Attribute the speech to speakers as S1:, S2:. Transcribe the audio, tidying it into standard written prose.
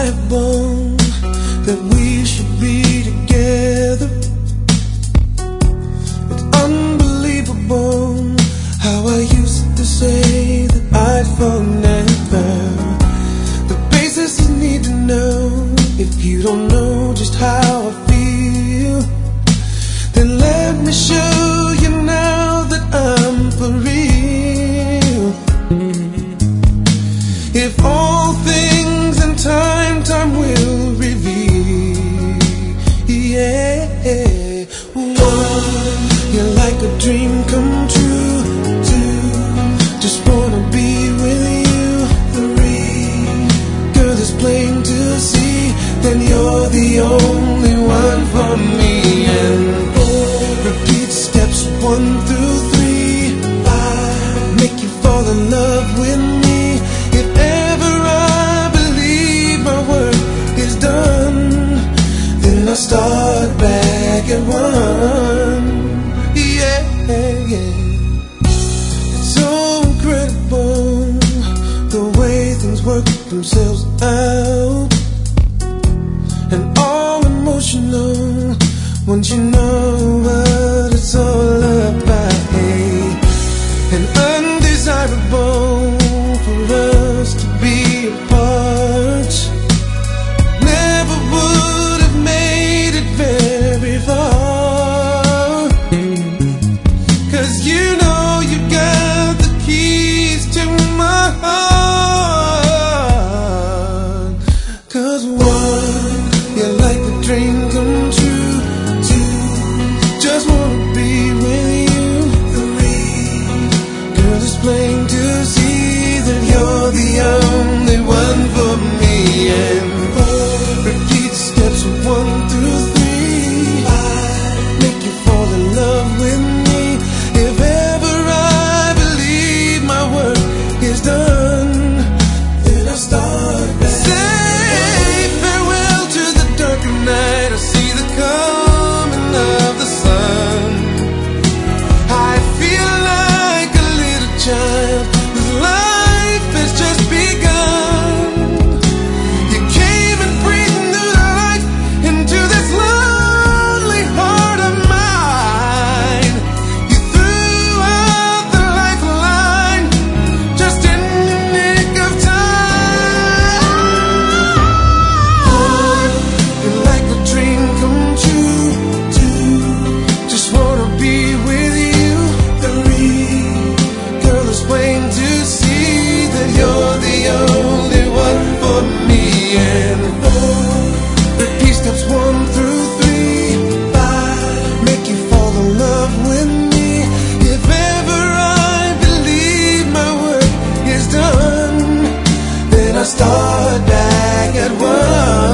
S1: I have born that we should be together. It's unbelievable how I used to say that I'd fall never. The basics you need to know. If you don't know just how I feel, then let me show you now that I'm for real. If all things in time, time will reveal. Yeah. One, you're like a dream come true. Two, just wanna be with you. Three, girl, it's plain to see that you're the only one for me. And four, repeat steps 1 through 3. 5, make you fall in love with me. If ever I believe my work is done, then I'll start back at 1. Yeah, yeah. It's so incredible the way things work themselves out, and all emotional once you know what it's all about. Hey, and undesirable for us to be apart. Never would have made it very far, 'cause you know you got the keys to my heart. 'Cause one, you're like a dream come true. Two, just wanna be with you. Three, girl, it's plain to see that you're the only one for me. And four, repeat steps 1 through 3. 5, make you fall in love with me. If ever I believe my work is done, then I start back. Say farewell to the darker night. I see the coming of the sun. I feel like a little child whose life has just begun. You came and breathed new life into this lonely heart of mine. You threw out the lifeline just in the nick of time. One, you're like a dream come true. Two, just wanna be with you. Three, girl, it's plain to see that you're the only one for me. And four, repeat steps 1 through 3. 5, make you fall in love with me. If ever I believe my work is done, then I start back at 1.